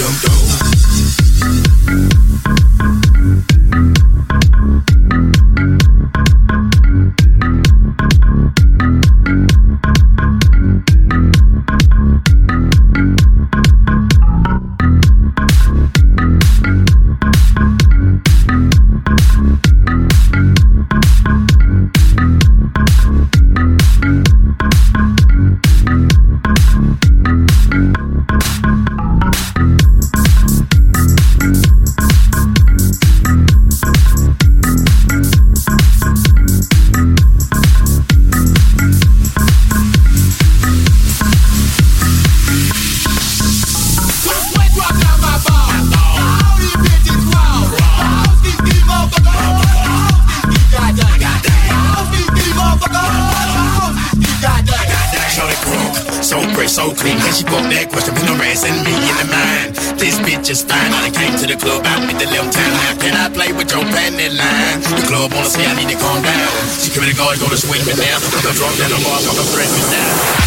So clean, and she broke that question with no rest and me in the mind. This bitch is fine. I done came to the club out with the little time. How can I play with your planet line? The club wanna say I need to calm down. Security guards gonna swing me down. I'm drunk down the bar, I'm threat me down.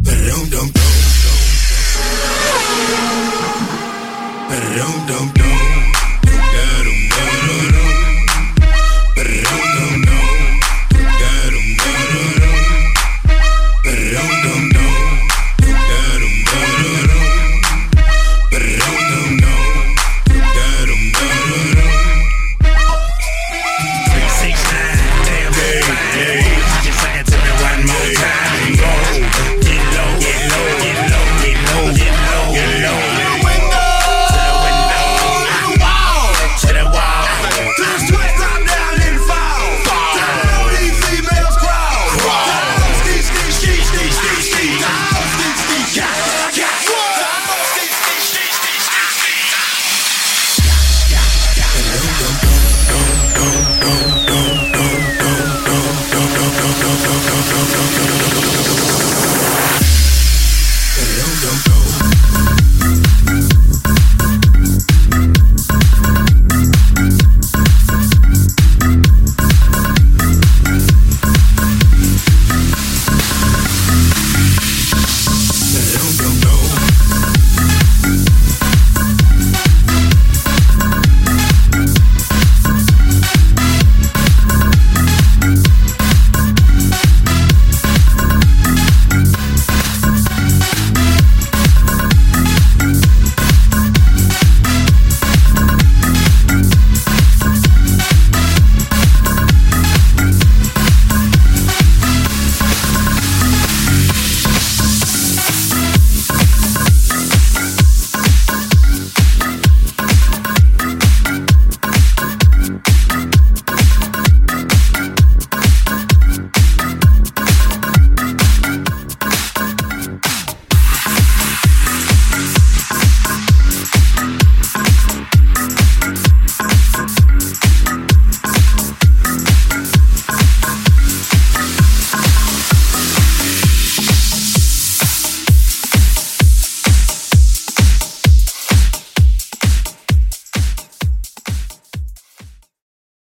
Dum dum dum.